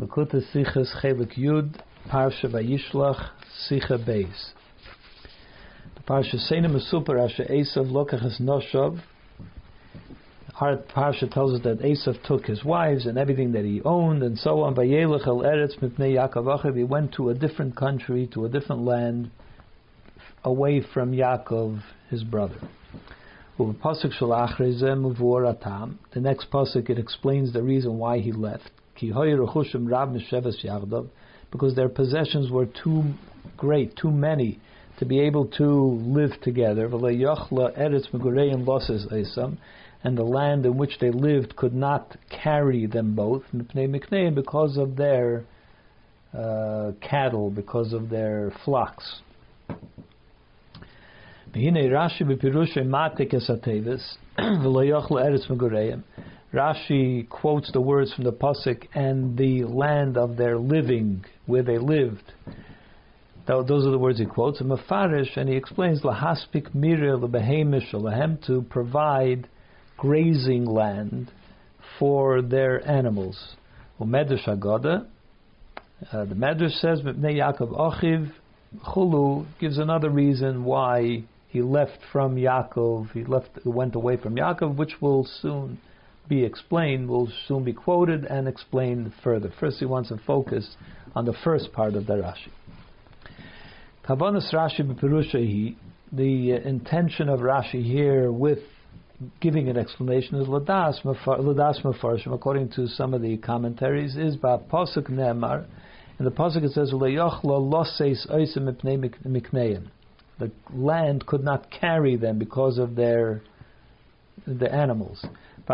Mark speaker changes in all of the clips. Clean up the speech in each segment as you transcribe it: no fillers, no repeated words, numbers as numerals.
Speaker 1: Lakuta Sichas Chelik Yud, Parsha Vayishlach, Sicha Beis. The Parsha Seina Mesupar Asher Esav Lokachas Noshav. Our Parsha tells us that Esav took his wives and everything that he owned and so on. Vayelech El Eretz Mipnei Yaakov Achiv. He went to a different country, to a different land, away from Yaakov, his brother. The next pasuk, it explains the reason why he left. Because their possessions were too great, too many, to be able to live together. And the land in which they lived could not carry them both, because of their cattle, because of their flocks. Rashi quotes the words from the pasuk, and the land of their living, where they lived. Those are the words he quotes. And Mefarish, and he explains lahaspik mireh lebehemish lehem, to provide grazing land for their animals. Umedrash Haggadah, the Medrash says Mipnei Yaakov Achiv Chulu, gives another reason why he left from Yaakov. He went away from Yaakov, which will soon be explained, will soon be quoted and explained further. First, he wants to focus on the first part of the Rashi. Kavanas Rashi b'Pirushahi, the intention of Rashi here with giving an explanation is Ladas Mefarshim, according to some of the commentaries, is Pasuk Nemar. In the pasuk it says, the land could not carry them because of the animals.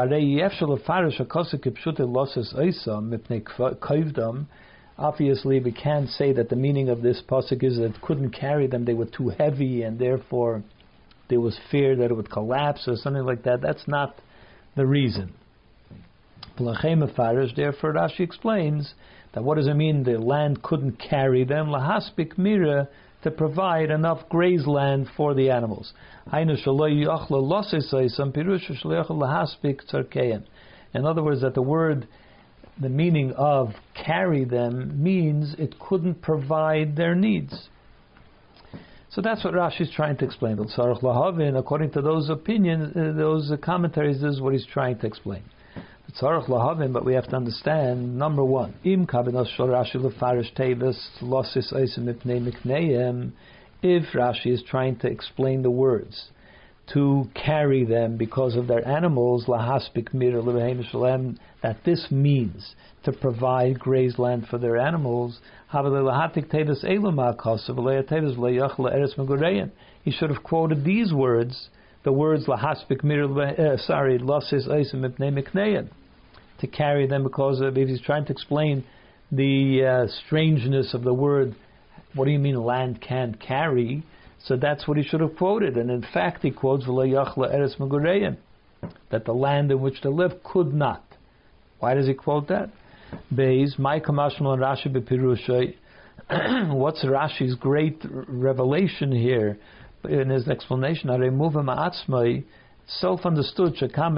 Speaker 1: Obviously, we can't say that the meaning of this pasuk is that it couldn't carry them; they were too heavy, and therefore there was fear that it would collapse or something like that. That's not the reason. Therefore, Rashi explains that what does it mean the land couldn't carry them? Lahaspik mira, to provide enough graze land for the animals. In other words, that the meaning of carry them means it couldn't provide their needs. So that's what Rashi is trying to explain. According to those opinions, those commentaries, this is what he's trying to explain. But we have to understand, number one, if Rashi is trying to explain the words to carry them because of their animals, that this means to provide grazed land for their animals, he should have quoted these words, the words to carry them, because if he's trying to explain the strangeness of the word, what do you mean land can't carry? So that's what he should have quoted, and in fact he quotes that the land in which they live could not. Why does he quote that? What's Rashi's great revelation here in his explanation? Self-understood.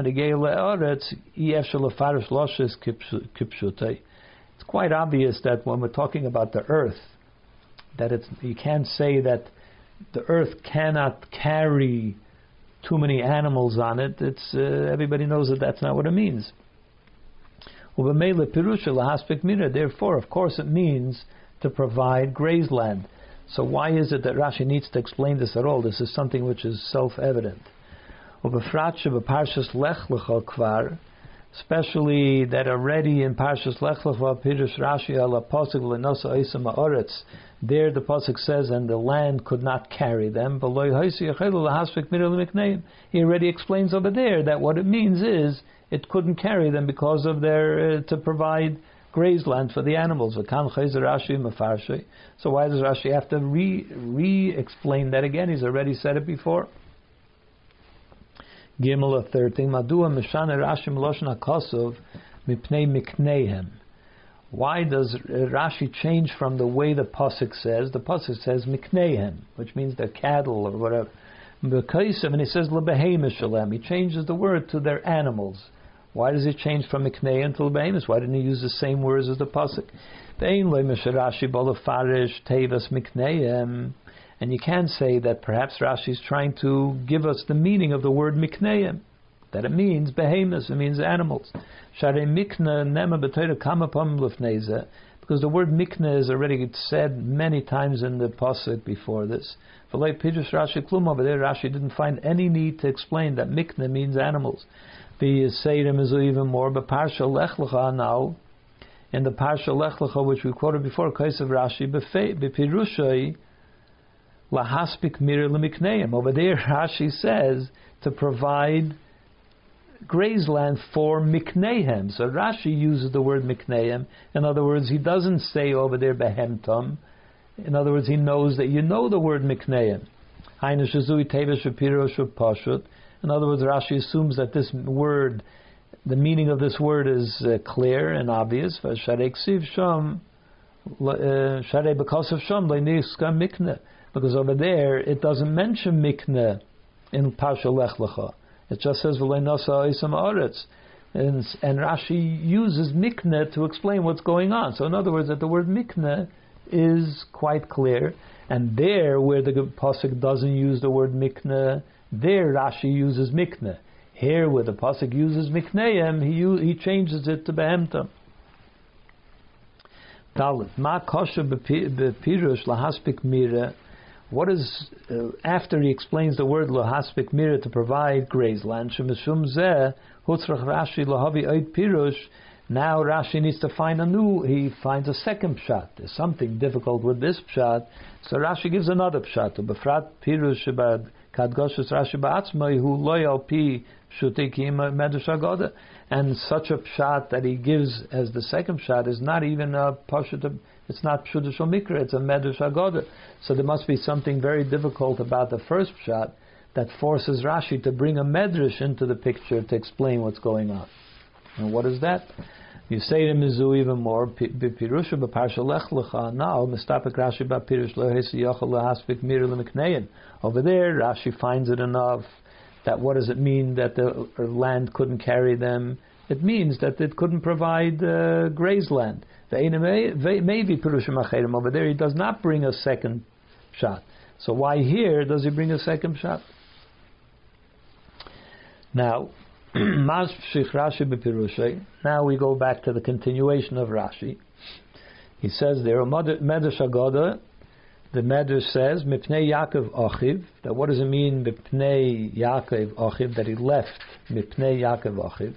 Speaker 1: It's quite obvious that when we're talking about the earth, that you can't say that the earth cannot carry too many animals on it. It's everybody knows that that's not what it means. Therefore, of course, it means to provide grazed land. So why is it that Rashi needs to explain this at all? This is something which is self-evident. Especially that already in Parshas Lech Lecha, Pirush Rashi ala pasuk v'nosa oisam haaretz, there the pasuk says, and the land could not carry them. He already explains over there that what it means is it couldn't carry them because of their to provide grazed land for the animals. So why does Rashi have to re-explain that again? He's already said it before. Gimel, a third thing. Madua mishane Rashi meloshon hakosov mipnei mikneihem. Why does Rashi change from the way the pasuk says? The pasuk says mikneihem, which means their cattle or whatever. And he says lebehemish shalem. He changes the word to their animals. Why does it change from miknei until behemoth? Why didn't he use the same words as the pasuk? And you can say that perhaps Rashi is trying to give us the meaning of the word mikneim, that it means behemoths, it means animals. Because the word mikne is already said many times in the pasuk before this. Over there, Rashi didn't find any need to explain that mikne means animals. The Seirim is even more, but Parsha Lech Lecha now, in the Parsha Lech Lecha, which we quoted before, Kais of Rashi, Bepirushai Lahaspik Mir Lemikneim. Over there, Rashi says to provide graze land for miknehem. So Rashi uses the word miknehem. In other words, he doesn't say over there behemtom. In other words, he knows that you know the word miknehem. In other words, Rashi assumes that this word, the meaning of this word is clear and obvious. Because over there it doesn't mention mikne in Parsha Lech Lecha. It just says v'leinasa isam aretz, and Rashi uses mikne to explain what's going on. So in other words, that the word mikne is quite clear, and there where the pasuk doesn't use the word mikne, there Rashi uses mikne. Here where the pasuk uses mikneim, he changes it to behemtam. Dalet ma kosher bepirush lahaspik mira. What is after he explains the word lahaspik mira to provide graze land? Shemishum zeh hutzrach Rashi lahavi oid pirush. Now Rashi needs to find he finds a second pshat. There's something difficult with this pshat, so Rashi gives another pshat. Befrat pirush about kadgoshus Rashi ba'atzmai hu loyal pi shutikim medrash agoda. And such a pshat that he gives as the second pshat is not even a pashut. It's not pshudah shel mikra. It's a medrash agoda. So there must be something very difficult about the first pshat that forces Rashi to bring a medrash into the picture to explain what's going on. And what is that? You say to Mizu even more. B'pirusha b'parsha lech lecha. Now mistapek Rashi b'pirush lo hesi yochel lahaspik mir lemikneim. Over there, Rashi finds it enough. That what does it mean that the land couldn't carry them? It means that it couldn't provide graze land. Maybe Pirushim Acherim. Over there he does not bring a second shot. So why here does he bring a second shot? Now, now we go back to the continuation of Rashi. He says there, Medrash Agoda, the Medrash says, Mipnei Yaakov Achiv, that what does it mean, Mipnei Yaakov Achiv, that he left Mipnei Yaakov Achiv?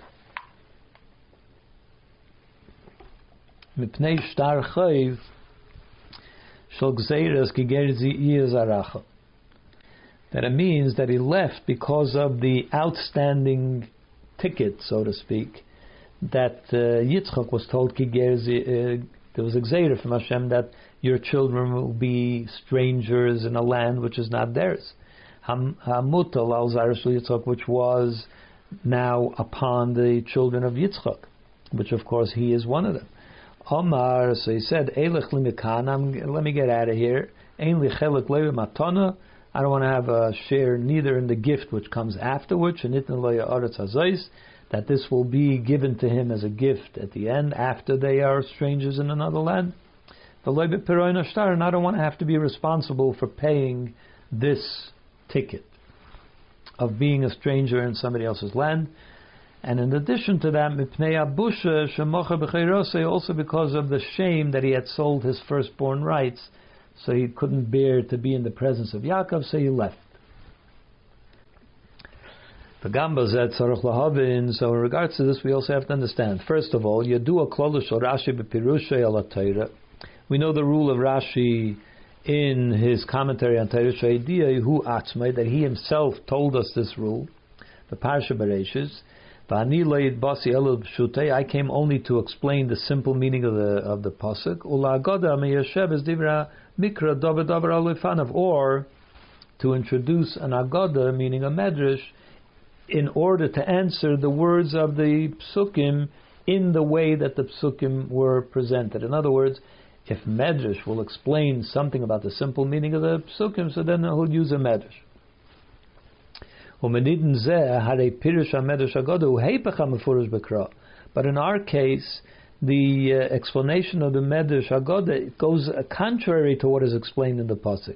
Speaker 1: Mipnei Shtar Chayiv Shel Gzeiras Gigerzi Iyazaracha. That it means that he left because of the outstanding ticket, so to speak, that Yitzchak was told, there was a Gzeira from Hashem that your children will be strangers in a land which is not theirs. Hamutal al Zarish Yitzchak, which was now upon the children of Yitzchak, which of course he is one of them. Omar, so he said, Eilech limikan, let me get out of here. Ein li chelik levi matana. I don't want to have a share neither in the gift which comes afterwards, that this will be given to him as a gift at the end, after they are strangers in another land. And I don't want to have to be responsible for paying this ticket of being a stranger in somebody else's land. And in addition to that, also because of the shame that he had sold his firstborn rights, so he couldn't bear to be in the presence of Yaakov, so he left. So in regards to this, we also have to understand, first of all, we know the rule of Rashi in his commentary on Torah, that he himself told us this rule, the Parsha Bereshis. I came only to explain the simple meaning of the pasuk, or to introduce an agada, meaning a medrash, in order to answer the words of the psukim in the way that the psukim were presented. In other words, if medrash will explain something about the simple meaning of the psukim, so then he'll use a medrash. But in our case, the explanation of the Medrash Haggadah goes contrary to what is explained in the pasuk.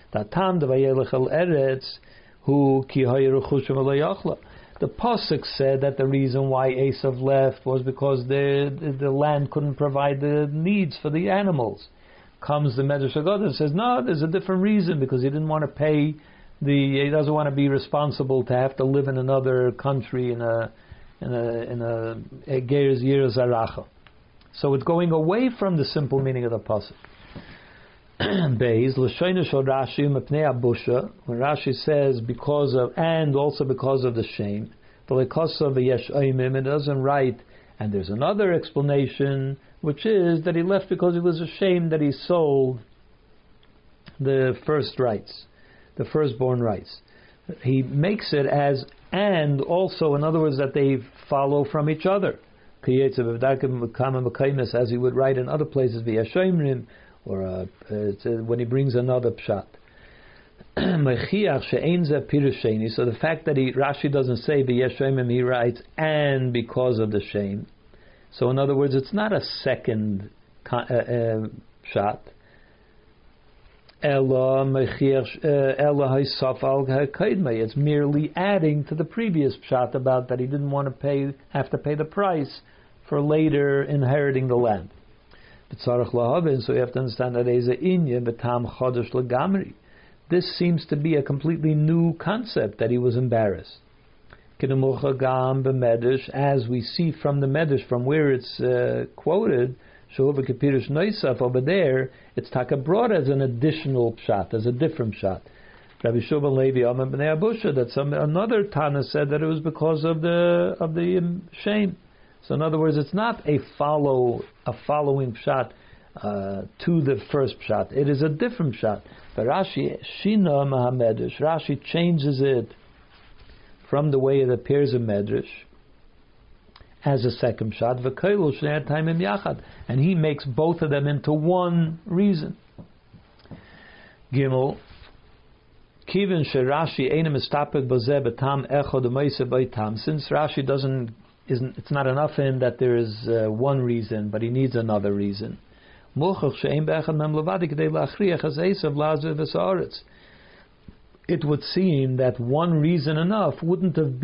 Speaker 1: The pasuk said that the reason why Esav left was because the land couldn't provide the needs for the animals. Comes the Medrash Haggadah and says, no, there's a different reason, because he didn't want to pay he doesn't want to be responsible to have to live in another country in a Ger's Yir Zaracha. So it's going away from the simple meaning of the pasuk. Beis l'shoinish Rashi mepnei abusha, when Rashi says because of, and also because of the shame, v'lekosav v'yesh oimim, it doesn't write, and there's another explanation, which is that he left because he was ashamed that he sold the first rights, the firstborn rights. He makes it as, and also, in other words, that they follow from each other. As he would write in other places, v'yashomrim, or when he brings another pshat. So the fact that Rashi doesn't say v'yashomrim, he writes, and because of the shame. So in other words, it's not a second pshat. It's merely adding to the previous pshat about that he didn't want to have to pay the price for later inheriting the land. So you have to understand that this seems to be a completely new concept, that he was embarrassed. As we see from the Medrash, from where it's quoted, over there, it's taka brought as an additional pshat, as a different pshat. Rabbi Shubal Levi Amar Bnei Abusha, that another Tana said that it was because of the shame. So in other words, it's not a following pshat to the first pshat. It is a different pshat. But Rashi Shina Mahamedrash, Rashi changes it from the way it appears in Medrash as a second pshat, and he makes both of them into one reason. Gimel, Kivin Sherashi Einem Estapet Bazeh Betam Echod Umeise Beitam. Since Rashi it's not enough in that there is one reason, but he needs another reason. It would seem that one reason alone wouldn't have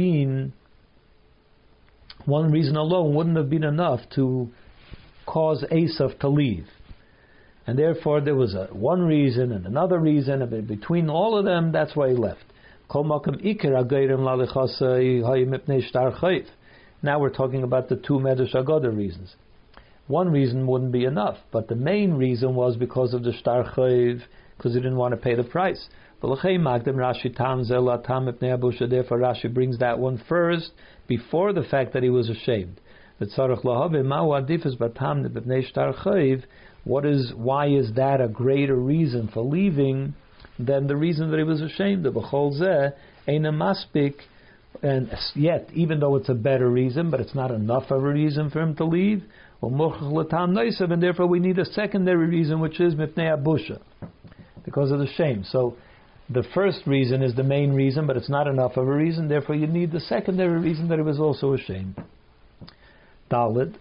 Speaker 1: been enough to cause Esav to leave. And therefore there was one reason and another reason, and between all of them, that's why he left. Now we're talking about the two Medrash Haggadah reasons. One reason wouldn't be enough, but the main reason was because of the Shtar Chayv, because he didn't want to pay the price. Therefore Rashi brings that one first, before the fact that he was ashamed. Why is that a greater reason for leaving than the reason that he was ashamed of? And yet, even though it's a better reason, but it's not enough of a reason for him to leave, and therefore we need a secondary reason, which is mipnei abusha, because of the shame. So the first reason is the main reason, but it's not enough of a reason. Therefore, you need the secondary reason that he was also ashamed. Daled.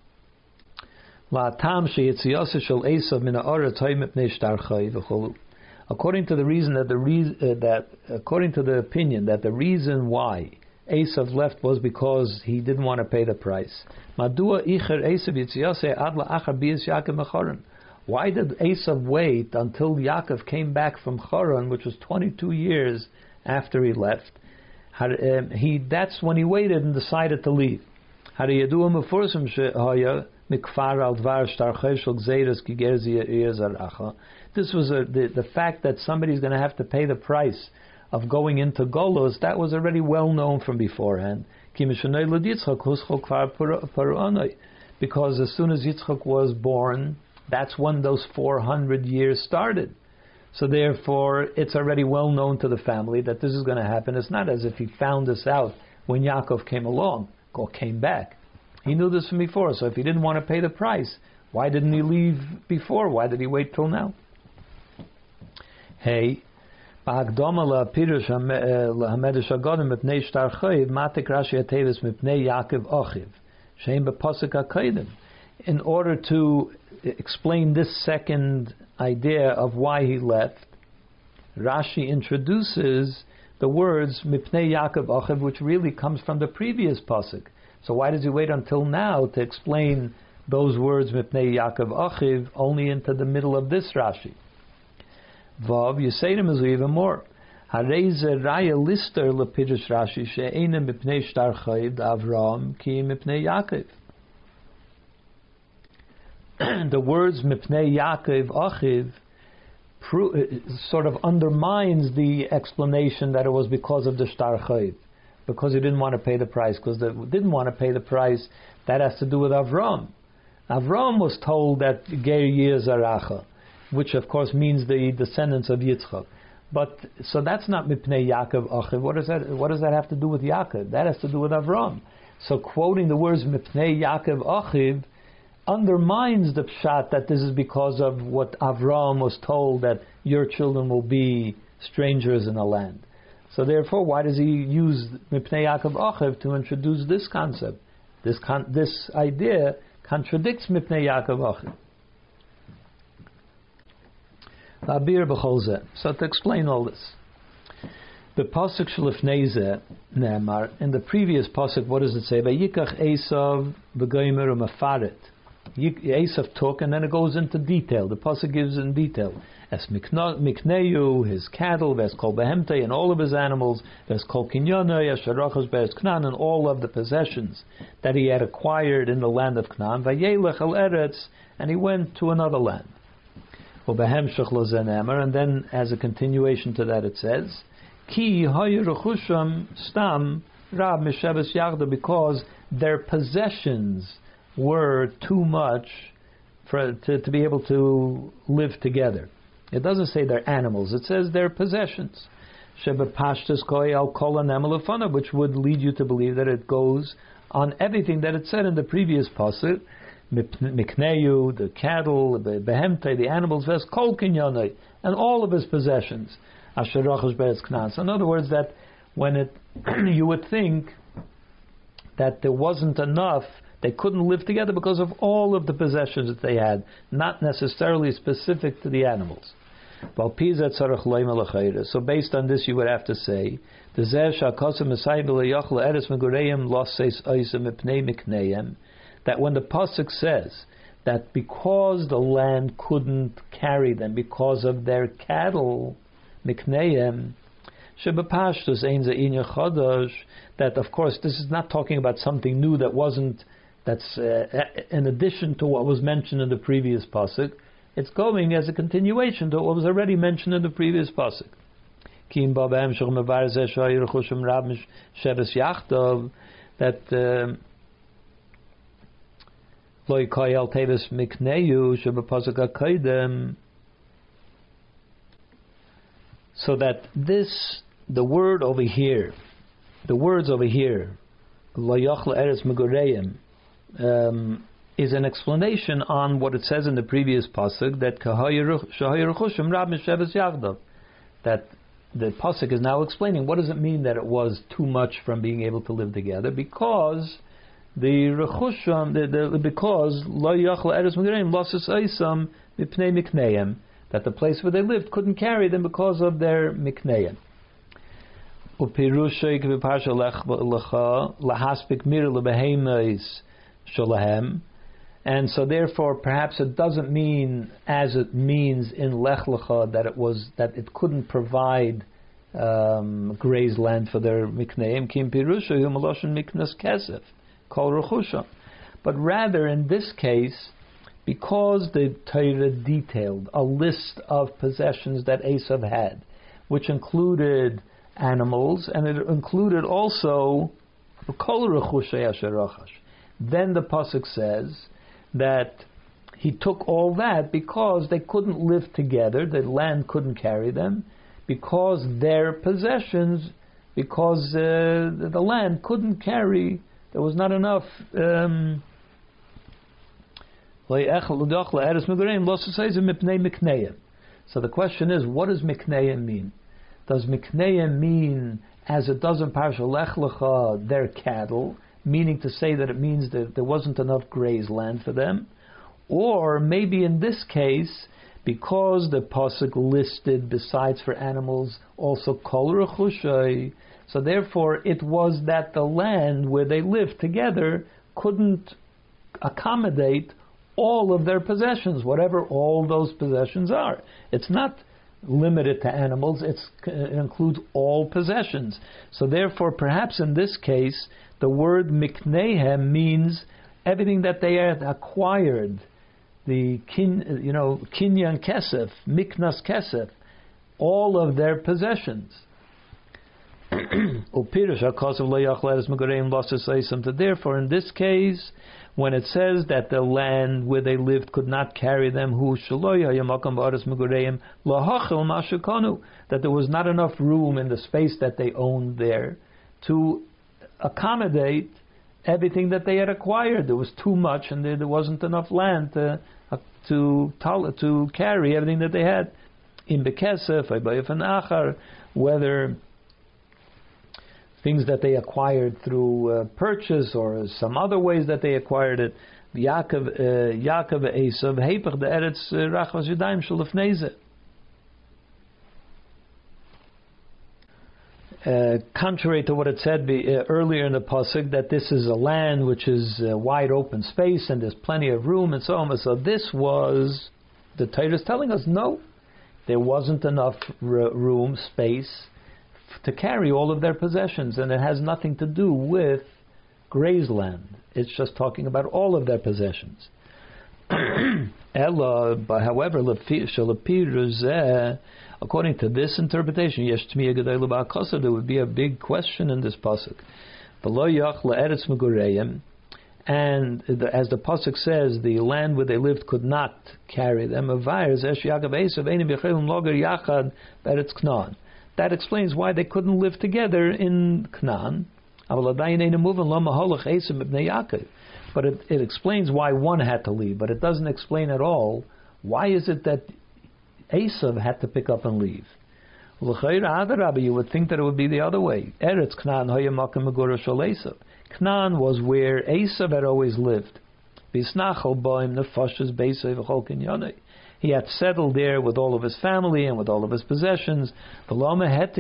Speaker 1: According to the opinion that the reason why Esav left was because he didn't want to pay the price. Why did Esav wait until Yaakov came back from Choron, which was 22 years after he left? That's when he waited and decided to leave. This was the fact that somebody's going to have to pay the price of going into Golos. That was already well known from beforehand. Because as soon as Yitzchak was born, that's when those 400 years started. So therefore, it's already well known to the family that this is going to happen. It's not as if he found this out when Yaakov came along or came back. He knew this from before. So if he didn't want to pay the price, why didn't he leave before? Why did he wait till now? Hey, בהקדומה לפירוש המדרש הגדול מפני שטר חייב, מעתיק רש"י הטבעס מפני יעקב אחיו, שהם בפסוק הקודם. In order to explain this second idea of why he left, Rashi introduces the words mipnei Yaakov achiv, which really comes from the previous pasuk. So why does he wait until now to explain those words mipnei Yaakov achiv only into the middle of this Rashi? Vav, you say to him even more. Harei ze raya lister lepirush Rashi she'eina mipnei shtar chayiv Avram ki mipnei Yaakov. The words mipnei Yaakov achiv sort of undermines the explanation that it was because of the shtar chayiv, because he didn't want to pay the price. Because they didn't want to pay the price, that has to do with Avram. Avram was told that ger yir zaracha, which of course means the descendants of Yitzchak. But so that's not mipnei Yaakov achiv. What does that have to do with Yaakov? That has to do with Avram. So quoting the words mipnei Yaakov achiv undermines the pshat that this is because of what Avram was told, that your children will be strangers in the land. So therefore, why does he use mipnei Yaakov achiv to introduce this concept? This idea contradicts mipnei Yaakov achiv. So to explain all this, the pasuk shlifnei zeh ne'amar, in the previous pasuk, what does it say? Vayikach Esav v'gomer u'mafaret. Esav took, and then it goes into detail. The pasuk gives in detail. As mikneyu, his cattle, ves kol behemtei, and all of his animals, ves kol kinyonei, asherachos be'ez Canaan, and all of the possessions that he had acquired in the land of Canaan. Vayelech al eretz, and he went to another land. Ubehemshach lo zeh ne'amar, and then as a continuation to that it says, Ki hayu rechusham stam rab misheves yachda, because their possessions were too much to be able to live together. It doesn't say they're animals, it says they're possessions. Shebepashtus koi al kol hanemel lefanav, which would lead you to believe that it goes on everything that it said in the previous pasuk. Mikneyu, the cattle, the behemte, the animals, ves kol kinyonei, and all of his possessions. Asherachos be'ez Canaan. So in other words, that when you would think that there wasn't enough, they couldn't live together because of all of the possessions that they had, not necessarily specific to the animals. So based on this, you would have to say, that when the pasuk says that because the land couldn't carry them because of their cattle, mikneim, that of course this is not talking about something new that's in addition to what was mentioned in the previous pasuk. It's going as a continuation to what was already mentioned in the previous pasuk. That so that this, the words over here, is an explanation on what it says in the previous pasuk, that the pasuk is now explaining what does it mean that it was too much from being able to live together, because the rechusham, because lo yachla eretz megoreim losses eisam mipnei mikneim, that the place where they lived couldn't carry them because of their mikneim. Upirushay k'viparsha lecha lahaspik mir lebeheimes sholahem, and so therefore perhaps it doesn't mean as it means in Lech Lecha that it couldn't provide grazed land for their mikneim. Kim pirushay hu maloshen miknas kesef kol rechusha, but rather in this case, because the Torah detailed a list of possessions that Esav had, which included animals, and it included also kol rechushay asher rachash. Then the pasuk says that he took all that because they couldn't live together, the land couldn't carry them, because their possessions, because the land couldn't carry, there was not enough. So the question is, what does mikneim mean? Does mikneim mean, as it does in Parsha Lech Lecha, their cattle, meaning to say that it means that there wasn't enough grazed land for them? Or maybe in this case, because the pasuk listed besides for animals also kol rechushay, so therefore it was that the land where they lived together couldn't accommodate all of their possessions, whatever all those possessions are. It's not limited to animals, it includes all possessions. So therefore, perhaps in this case, the word miknehem means everything that they had acquired, the kinyan kesef, miknas kesef, all of their possessions. Therefore, in this case, when it says that the land where they lived could not carry them, that there was not enough room in the space that they owned there to accommodate everything that they had acquired. There was too much, and there wasn't enough land to carry everything that they had. In Bekesef, whether things that they acquired through purchase or some other ways that they acquired it. Yaakov Esav Heipach the Eretz Rachvas Yadayim Shalifneze. Contrary to what it said earlier in the pasuk, that this is a land which is wide open space and there's plenty of room and so on. So this was, the Torah is telling us, no, there wasn't enough room, space to carry all of their possessions, and it has nothing to do with grazed land. It's just talking about all of their possessions. However, according to this interpretation, there would be a big question in this pasuk. And as the pasuk says, the land where they lived could not carry them. That explains why they couldn't live together in Canaan. But it explains why one had to leave, but it doesn't explain at all why is it that Esav had to pick up and leave. You would think that it would be the other way. Canaan was where Esav had always lived. He had settled there with all of his family and with all of his possessions. Why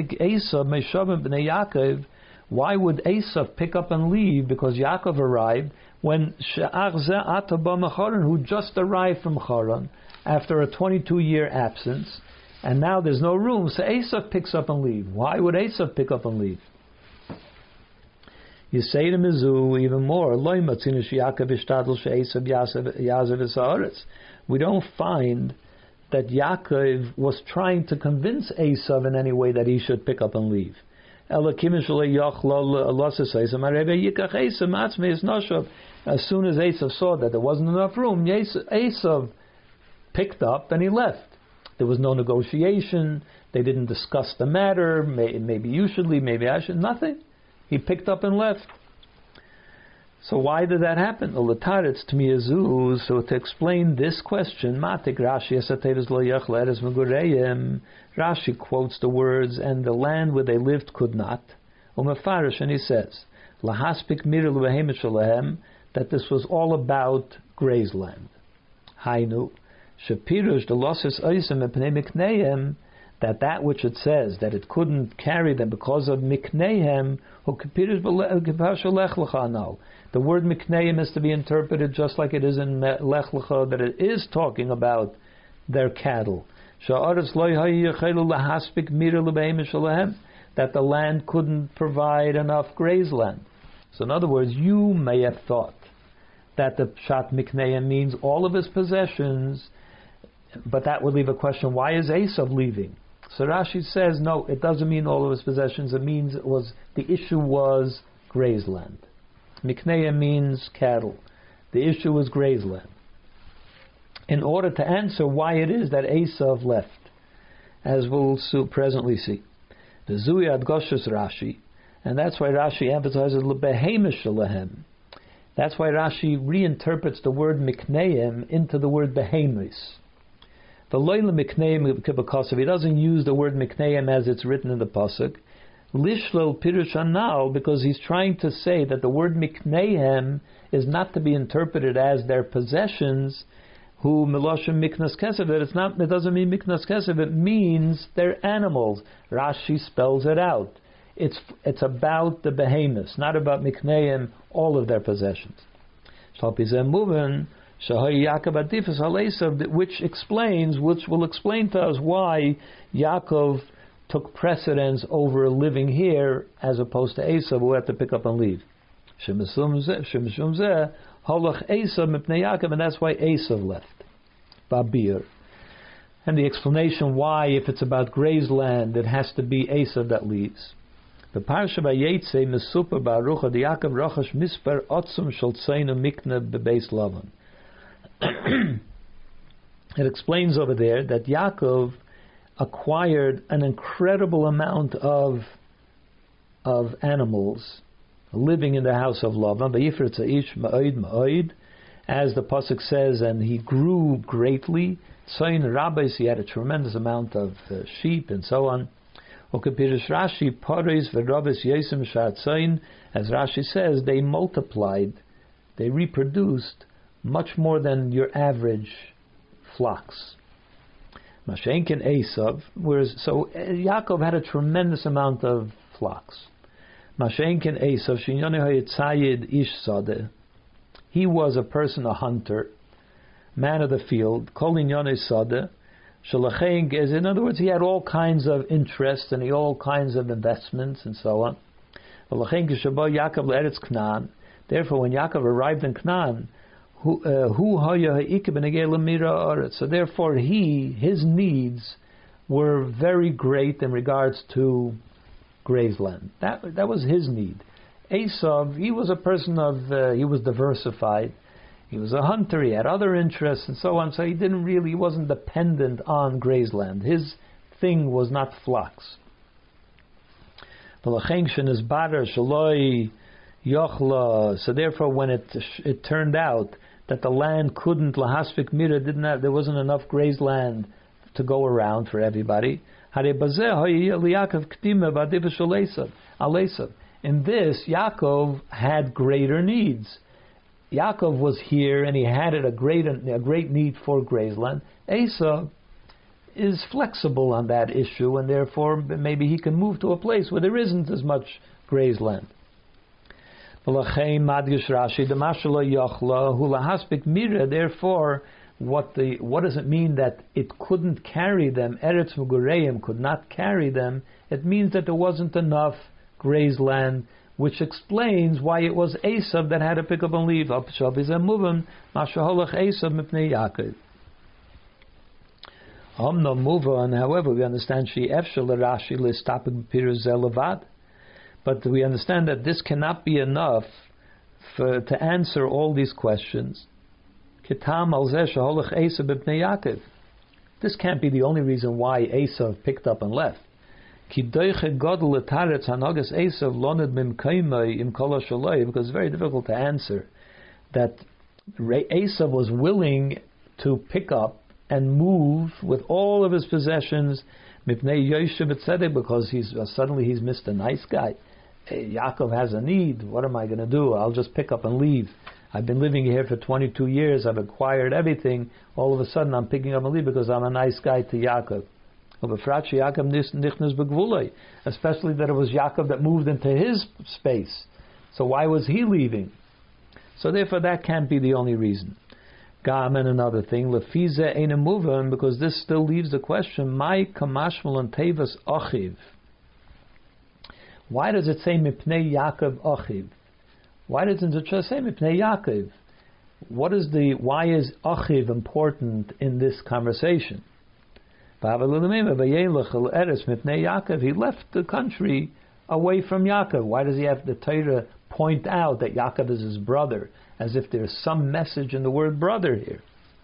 Speaker 1: would Esav pick up and leave? Because Yaakov arrived when who just arrived from Haran after a 22-year absence, and now there's no room, so Esav picks up and leave. Why would Esav pick up and leave? You say to Mizu even more. We don't find that Yaakov was trying to convince Esav in any way that he should pick up and leave. As soon as Esav saw that there wasn't enough room, Esav picked up and he left. There was no negotiation. They didn't discuss the matter. Maybe you should leave, maybe I should. Nothing. He picked up and left. So why did that happen? So to explain this question, Rashi quotes the words, and the land where they lived could not. And he says, that this was all about grazed land. Hainu, that which it says that it couldn't carry them because of miknehem, the word miknehem is to be interpreted just like it is in Lech Lecha, that it is talking about their cattle. That the land couldn't provide enough grazed land. So in other words, you may have thought that the pshat miknehem means all of his possessions, but that would leave a question, why is Esav leaving? So Rashi says, no, it doesn't mean all of his possessions. It means the issue was grazed land. Mikneah means cattle. The issue was grazed land. In order to answer why it is that Esav left, as we'll presently see, the Zuyad Goshus Rashi, and that's why Rashi emphasizes lebehemish lehem. That's why Rashi reinterprets the word mikneim into the word behemis. The loyla mikneim kibakasav. He doesn't use the word mikneim as it's written in the pasuk. Lishlol pirushan now, because he's trying to say that the word mikneim is not to be interpreted as their possessions. Who miloshem miknas kesev? That it's not. It doesn't mean miknas kesev. It means they're animals. Rashi spells it out. It's about the behemoths, not about mikneim, all of their possessions. Which explains, which will explain to us why Yaakov took precedence over living here as opposed to Esav, who had to pick up and leave. And that's why Esav left. Babir. And the explanation why, if it's about grazed land, it has to be Esav that leaves. The Parsha Vayetze Mesuper Baruch the Yaakov Rochash Misper Otzum Shel Tzeinu Mikna Bebeis Lavan. It explains over there that Yaakov acquired an incredible amount of animals living in the house of Lavan. Vayifritz Aish Ma'od Ma'od, as the pasuk says, and he grew greatly. Tzayin Rabbis, he had a tremendous amount of sheep and so on. Rashi Paris Verobis Yesim Shatzain, as Rashi says, they multiplied, they reproduced much more than your average flocks. Mashenkin Esav, whereas so Yaakov had a tremendous amount of flocks. Mashenkin Esav Shinyone Hayitzayid Ish Sadeh. He was a person, a hunter, man of the field. Kol Inyone Sadeh. In other words, he had all kinds of interests and all kinds of investments and so on. Therefore, when Yaakov arrived in Canaan, so therefore his needs were very great in regards to grazed land. That was his need. Esav, he was a person he was diversified. He was a hunter, he had other interests and so on, so he wasn't dependent on grazed land. His thing was not flocks. So therefore when it turned out that the land couldn't, lahaspik mira, there wasn't enough grazed land to go around for everybody. In this, Yaakov had greater needs. Yaakov was here and he had a great need for grazed land. Esav is flexible on that issue, and therefore maybe he can move to a place where there isn't as much grazed land. Therefore, what does it mean that it couldn't carry them? Eretz Mugureim could not carry them. It means that there wasn't enough grazed land, which explains why it was Esav that had to pick up and leave. However, we understand but we understand that this cannot be enough to answer all these questions. This can't be the only reason why Esav picked up and left. Because it's very difficult to answer that Esav was willing to pick up and move with all of his possessions because suddenly he's Mr. Nice Guy. Hey, Yaakov has a need. What am I going to do? I'll just pick up and leave. I've been living here for 22 years. I've acquired everything. All of a sudden I'm picking up and leave because I'm a nice guy to Yaakov. Especially that it was Yaakov that moved into his space. So why was he leaving? So therefore that can't be the only reason. And another thing, lefize ain't a mover, because this still leaves the question, my kamashmal and tevas achiv. Why does it say mipnei Yaakov achiv? Why doesn't it just say mipnei Yaakov? Why is achiv important in this conversation? He left the country away from Yaakov. Why does he have the Torah point out that Yaakov is his brother, as if there's some message in the word brother here?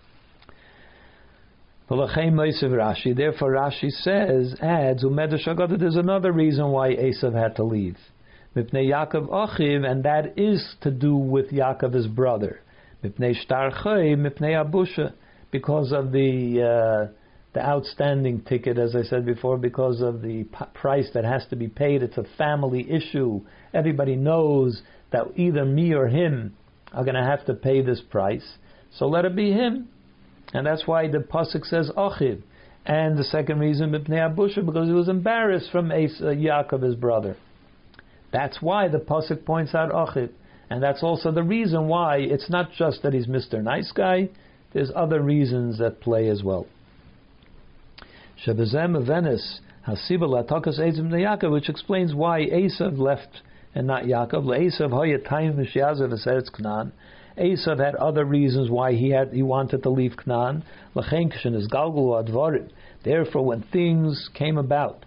Speaker 1: Therefore Rashi adds, there's another reason why Esav had to leave. Mipnei Yaakov achiv, and that is to do with Yaakov his brother. Mipnei shtar chay, mipnei abusha, because of the the outstanding ticket, as I said before, because of the price that has to be paid. It's a family issue. Everybody knows that either me or him are going to have to pay this price. So let it be him. And that's why the pasuk says Achiv. And the second reason, Mipnei Abusha, because he was embarrassed from Yaakov, his brother. That's why the pasuk points out Achiv. And that's also the reason why it's not just that he's Mr. Nice Guy. There's other reasons that play as well. Shebezem Avenis Hasiba Latakas Ezim Yaakov, which explains why Esav left and not Yaakov. Esav Hayatayim Mishiazav Eretz Canaan. Esav had other reasons why he wanted to leave Canaan. Lachen Kshen is Galgul Advarim. Therefore, when things came about,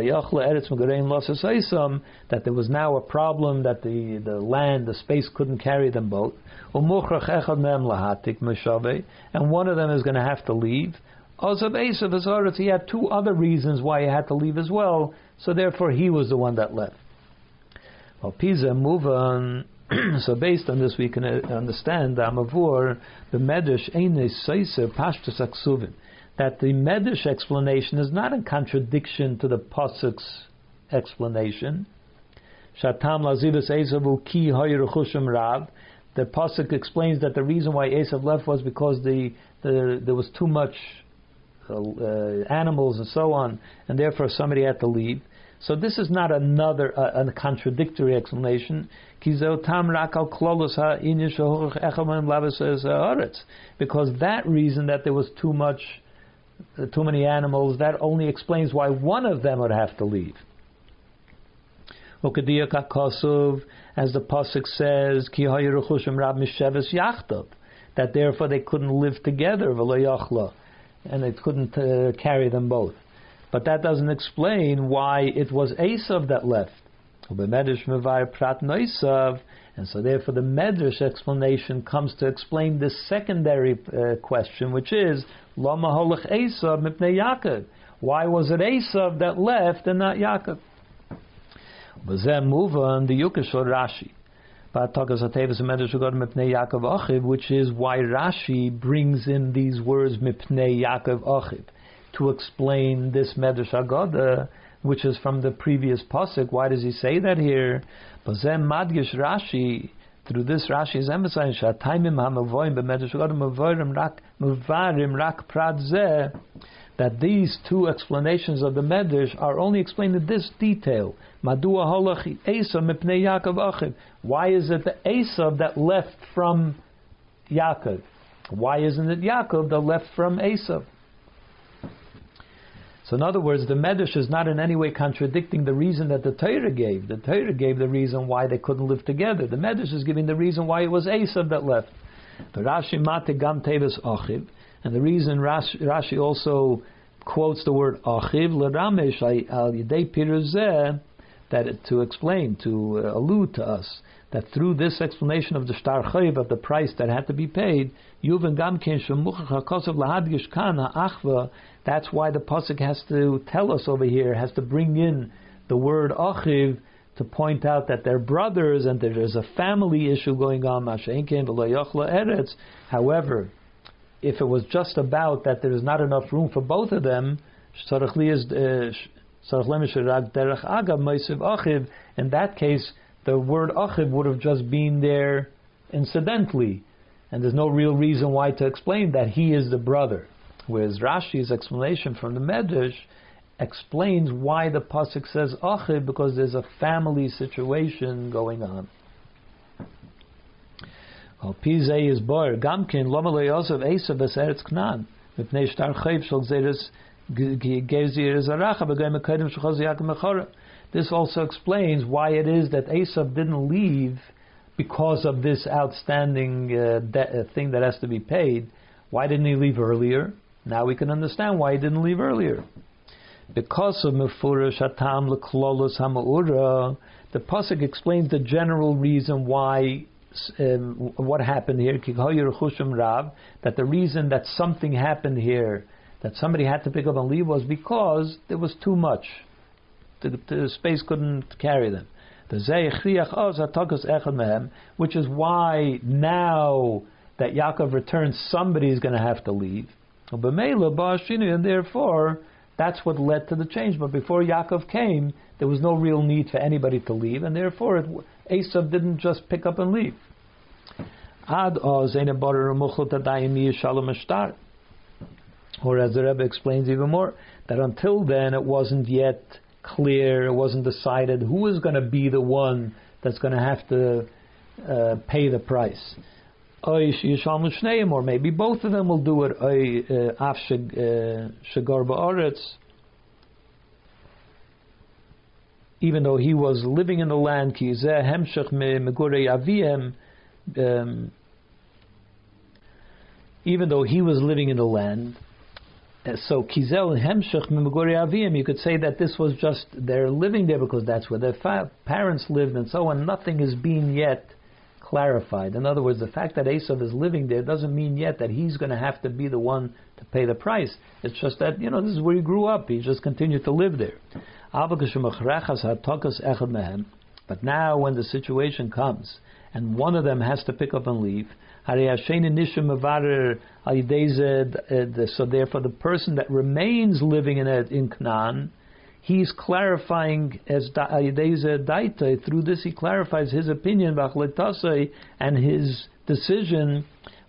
Speaker 1: that there was now a problem that the land, the space couldn't carry them both, and one of them is going to have to leave. He had two other reasons why he had to leave as well, so therefore he was the one that left. Well, Pisa move on. So based on this, we can understand the Amavur, the Medrash Eines Seiser Pashtus Aksuvim, that the Medrash explanation is not in contradiction to the Pasuk's explanation. Shatam Lazivus Esavu Ki Hayruchushim Rav. The Pasuk explains that the reason why Esav left was because there was too much animals and so on, and therefore somebody had to leave. So this is not another a contradictory explanation. Because that reason that there was too many animals, that only explains why one of them would have to leave. As the pasuk says, that therefore they couldn't live together, and it couldn't carry them both. But that doesn't explain why it was Esav that left. And so therefore the Medrash explanation comes to explain this secondary question, which is, Lama holach Esav mipnei Yaakov. Why was it Esav that left and not Yaakov? Move on the Yukashor Rashi. Which is why Rashi brings in these words mipnei Yaakov Achiv to explain this Medrash Haggadah, which is from the previous pasuk. Why does he say that here? Bazem Madgish Rashi. Through this, Rashi is emphasizing Shataimim Hamavoim b'Medrash Haggadah Mavarim Rak Prat Zeh, that these two explanations of the Medrash are only explained in this detail. Madua Holach Esav Mipnei Yaakov Achiv. Why is it the Esav that left from Yaakov? Why isn't it Yaakov that left from Esav? So in other words, the Medrash is not in any way contradicting the reason that the Torah gave. The Torah gave the reason why they couldn't live together. The Medrash is giving the reason why it was Esav that left. The Rashi Mate Gam Teves Achiv, and the reason Rashi also quotes the word Achiv l'Ramesh al Yidei Piruzeh, that to explain, to allude to us that through this explanation of the Shtar Chayiv, of the price that had to be paid, Yuvan Gamken Shemuchach HaKosav Lahadgish Kan HaAchva. That's why the pasuk has to tell us over here, has to bring in the word Achiv to point out that they're brothers and that there's a family issue going on. However, if it was just about that there is not enough room for both of them, in that case, the word Achiv would have just been there incidentally, and there's no real reason why to explain that he is the brother. Whereas Rashi's explanation from the Medrash explains why the pasuk says Achiv, because there's a family situation going on. Pizay is bar Gamkin Lama Le'Yosav Esav Eretz Canaan Mipnei Shtar Chayiv Shel Gzeres Gezir Zaracha B'Goyim Mekayim Shechaz Yaakov Mechora. This also explains why it is that Esav didn't leave because of this outstanding thing that has to be paid. Why didn't he leave earlier? Now we can understand why he didn't leave earlier. Because of Mefurash Hatam L'Klolos Hama'ura, the pasuk explains the general reason why what happened here. That the reason that something happened here, that somebody had to pick up and leave, was because there was too much. The space couldn't carry them. Which is why now that Yaakov returns, somebody is going to have to leave. And therefore, that's what led to the change. But before Yaakov came, there was no real need for anybody to leave, and therefore Esav didn't just pick up and leave. Or as the Rebbe explains even more, that until then it wasn't yet clear, it wasn't decided who is going to be the one that's going to have to pay the price. Or maybe both of them will do it. Even though he was living in the land, even though he was living in the land, so kizel hemshech memegorei avim, you could say that this was just they're living there because that's where their parents lived and so on. Nothing is being yet clarified. In other words, the fact that Esav is living there doesn't mean yet that he's going to have to be the one to pay the price. It's just that, this is where he grew up. He just continued to live there. But now when the situation comes and one of them has to pick up and leave, so therefore the person that remains living in Canaan, he's clarifying as through this he clarifies his opinion and his decision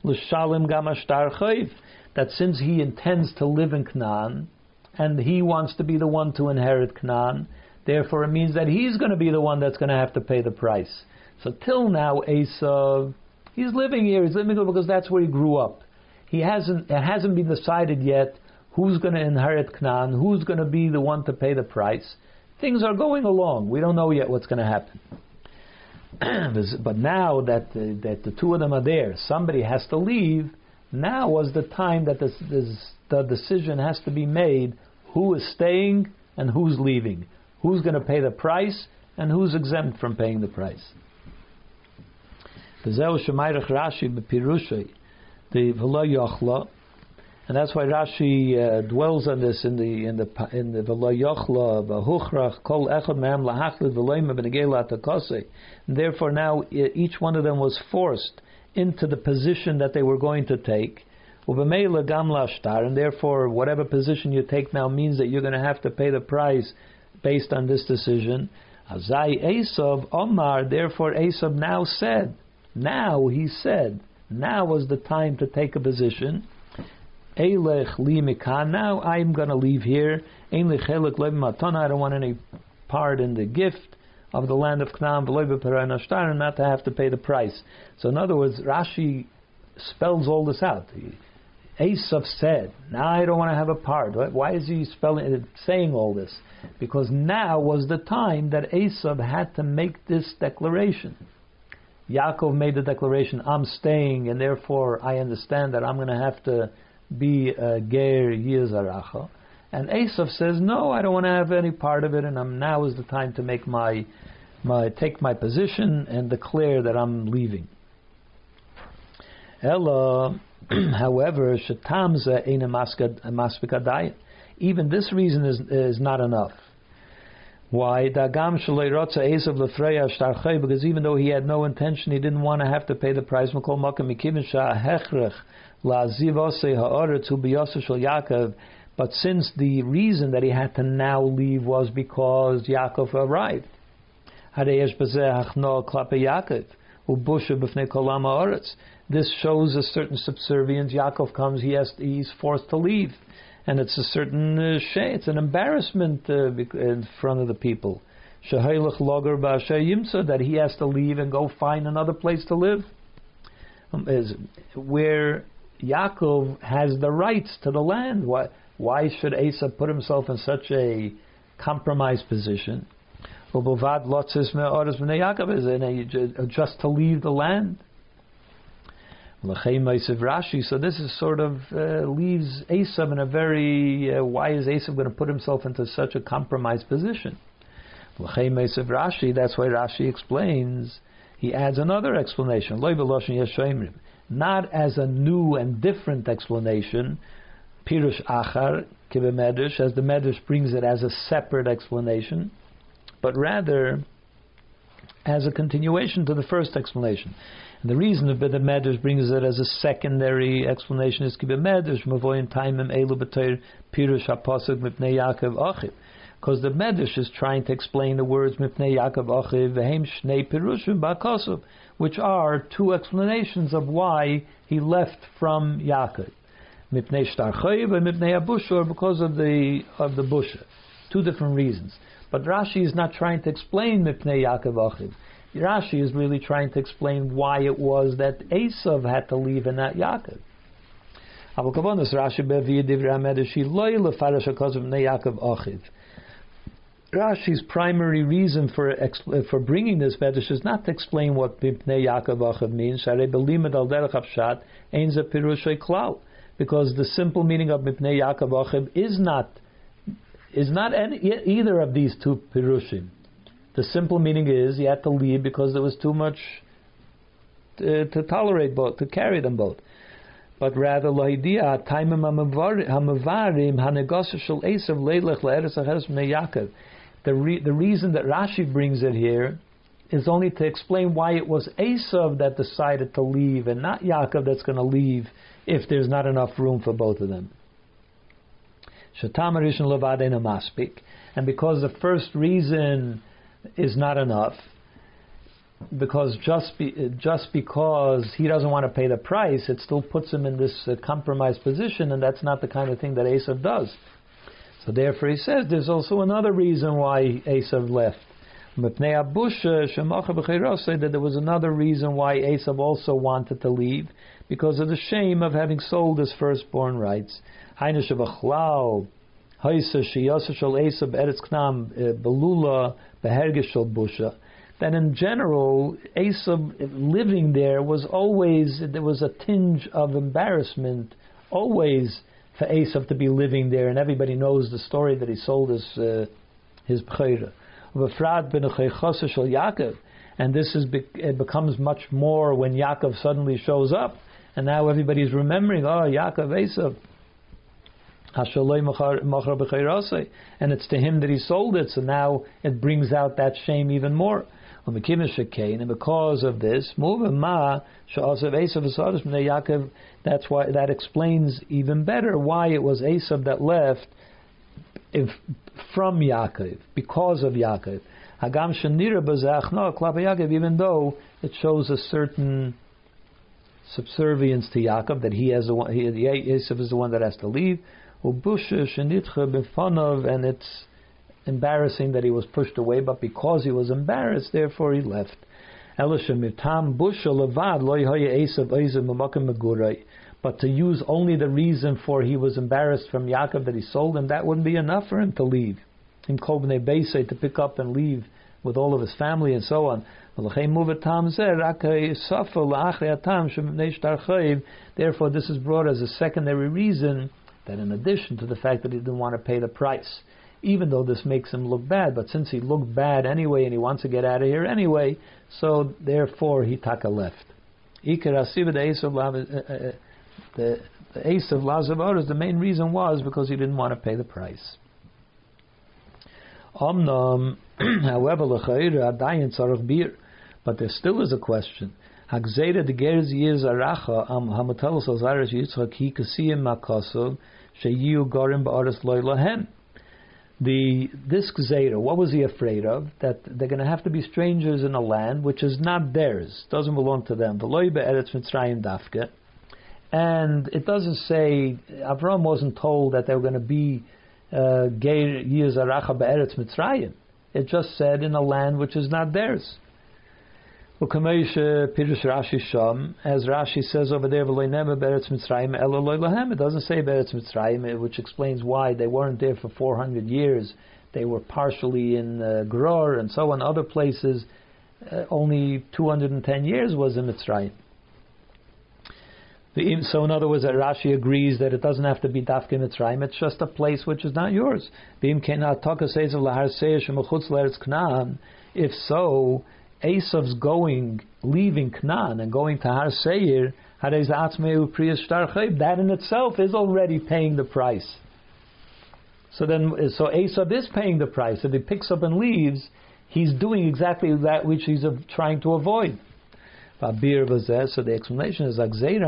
Speaker 1: that since he intends to live in Canaan and he wants to be the one to inherit Canaan, therefore it means that he's going to be the one that's going to have to pay the price. So till now Esav, he's living here, because that's where he grew up. It hasn't been decided yet who's going to inherit Canaan, who's going to be the one to pay the price. Things are going along. We don't know yet what's going to happen. But now that the two of them are there, somebody has to leave. Now was the time that the decision has to be made: who is staying and who's leaving, who's going to pay the price and who's exempt from paying the price. And that's why Rashi dwells on this in the V'lo yochla v'huchrach kol echad mehem lahachlit v'loyme b'negei la'takosei. And therefore now each one of them was forced into the position that they were going to take. U'b'meila gam la'ashtar, and therefore whatever position you take now means that you're going to have to pay the price based on this decision. Azai Esav Omar, therefore Esav now said, now was the time to take a position. Eilech li mikan, now I'm going to leave here. Ein li chelik lo b'matana, I don't want any part in the gift of the land of Canaan, v'lo b'perei nashtar, and not to have to pay the price. So in other words, Rashi spells all this out. Esav said, now I don't want to have a part. Why is he saying all this? Because now was the time that Esav had to make this declaration. Yaakov made the declaration, I'm staying, and therefore I understand that I'm going to have to be a ger yizaracha. And Esav says, no, I don't want to have any part of it, and now is the time to make take my position and declare that I'm leaving. Ella, however, shetamza ein maspikadai. Even this reason is not enough. Why? Because even though he had no intention, he didn't want to have to pay the price. But since the reason that he had to now leave was because Yaakov arrived. This shows a certain subservience. Yaakov comes, he's forced to leave. And it's a certain it's an embarrassment in front of the people. That he has to leave and go find another place to live. Where Yaakov has the rights to the land. Why should Esav put himself in such a compromised position? Just to leave the land. So this is sort of leaves Esav in a very why is Esav going to put himself into such a compromised position? That's why Rashi explains. He adds another explanation, not as a new and different explanation, Pirush Achar Kibemedrash, as the Medrash brings it as a separate explanation, but rather as a continuation to the first explanation. And the reason that the Medrash brings it as a secondary explanation is because the Medrash is trying to explain the words Mipnei Yaakov Achiv Vehem Shnei Pirushim Ba'Kosov, which are two explanations of why he left from Yaakov. Mipnei Shtar Chayiv and Mipnei Abushur, because of the busha. Two different reasons. But Rashi is not trying to explain Mipnei Yaakov Achiv. Rashi is really trying to explain why it was that Esav had to leave and not Yaakov. Rashi's primary reason for bringing this medrash is not to explain what Mipnei Yaakov Achiv means, because the simple meaning of Mipnei Yaakov Achiv is not either of these two pirushim. The simple meaning is he had to leave because there was too much to tolerate both, to carry them both. But rather, the reason that Rashi brings it here is only to explain why it was Esav that decided to leave and not Yaakov that's going to leave if there's not enough room for both of them. And because the first reason is not enough, because just because he doesn't want to pay the price, it still puts him in this compromised position, and that's not the kind of thing that Esav does. So therefore he says there's also another reason why Esav left. That there was another reason why Esav also wanted to leave, because of the shame of having sold his firstborn rights. That in general, Esav living there was a tinge of embarrassment always for Esav to be living there, and everybody knows the story that he sold his b'chira. And this it becomes much more when Yaakov suddenly shows up, and now everybody's remembering, Yaakov Esav. And it's to him that he sold it, so now it brings out that shame even more. And because of this, that's why that explains even better why it was Esav that left from Yaakov, because of Yaakov. Even though it shows a certain subservience to Yaakov, that Esav is the one that has to leave. And it's embarrassing that he was pushed away, but because he was embarrassed, therefore he left. But to use only the reason for he was embarrassed from Yaakov that he sold him, that wouldn't be enough for him to leave. To pick up and leave with all of his family and so on. Therefore this is brought as a secondary reason, that in addition to the fact that he didn't want to pay the price, even though this makes him look bad, but since he looked bad anyway and he wants to get out of here anyway, so therefore he taka left. The Esav Lazavaras, the main reason was because he didn't want to pay the price. However, but there still is a question. This Gzeira, what was he afraid of? That they're going to have to be strangers in a land which is not theirs, doesn't belong to them. And it doesn't say, Avram wasn't told that they were going to be Geir Yizaracha Be'eretz Mitzrayim. It just said in a land which is not theirs. As Rashi says over there, it doesn't say Be'eretz Mitzrayim, which explains why they weren't there for 400 years. They were partially in Gror and so on, other places. Only 210 years was in Mitzrayim. So in other words, that Rashi agrees that it doesn't have to be Dafke Mitzrayim, it's just a place which is not yours. If so, Esav's leaving Canaan and going to Har Seir, that in itself is already paying the price. So Esav is paying the price. If he picks up and leaves, he's doing exactly that which he's trying to avoid. So the explanation is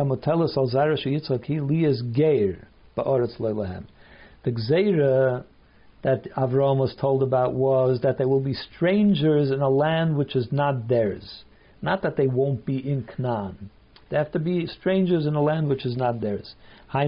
Speaker 1: the gzeira that Avraham was told about was that there will be strangers in a land which is not theirs. Not that they won't be in Canaan. They have to be strangers in a land which is not theirs. In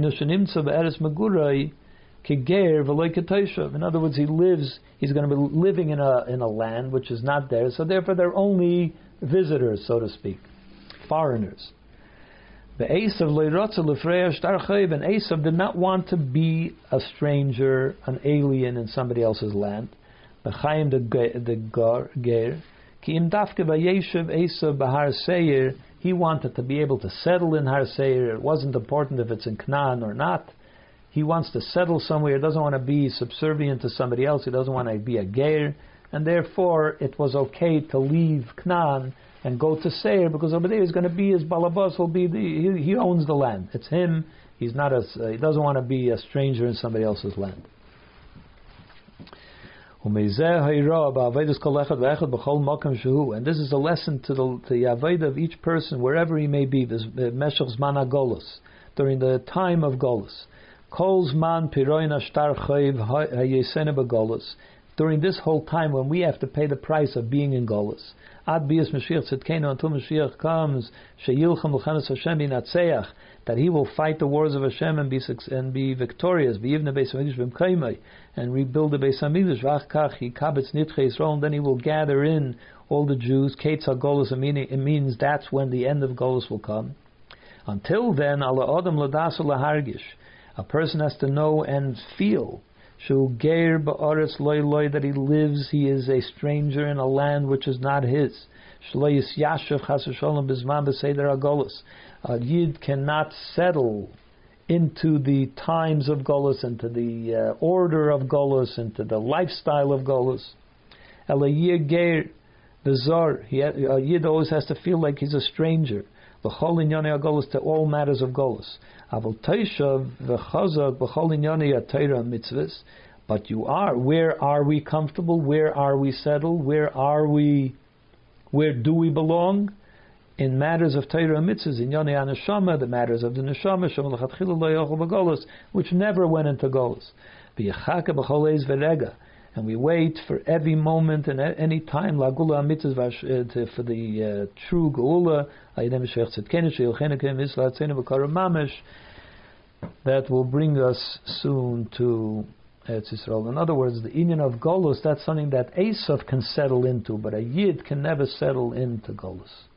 Speaker 1: other words, he's going to be living in a land which is not theirs, so therefore they're only visitors, so to speak, foreigners. The Esav and Esav did not want to be a stranger, an alien in somebody else's land. The Ger, he wanted to be able to settle in Har Seir. It wasn't important if it's in Canaan or not. He wants to settle somewhere. He doesn't want to be subservient to somebody else. He doesn't want to be a Ger. And therefore, it was okay to leave Canaan and go to Seir, because over there he's going to be his balabas. He owns the land. It's him. He doesn't want to be a stranger in somebody else's land. And this is a lesson to the avodah of each person, wherever he may be, during the time of Golus. During this whole time when we have to pay the price of being in Golus. Ad bias Mashiach Tzidkenu, until Mashiach comes, sheyilchem l'chanas Hashem b'natzeach, that he will fight the wars of Hashem and be victorious, v'yivne beis hamikdash b'mkaimai, and rebuild the beis hamikdash, v'achkach yikabetz nitchei Yisrael, and then he will gather in all the Jews. Ketz ha-Golus, it means that's when the end of Golus will come. Until then, ala adam l'dasu lahargish, a person has to know and feel that he lives, he is a stranger in a land which is not his. A Yid cannot settle into the times of Golus, into the order of Golus, into the lifestyle of Golus. A Yid always has to feel like he's a stranger. To all matters of Golus. But where are we comfortable? Where are we settled? Where do we belong? In matters of Torah and mitzvahs, in Yonei HaNeshama, the matters of the Neshama, which never went into Golus. And we wait for every moment and any time for the true Geula that will bring us soon to Eretz Yisrael. In other words, the union of Golus, that's something that Esav can settle into, but a Yid can never settle into Golus.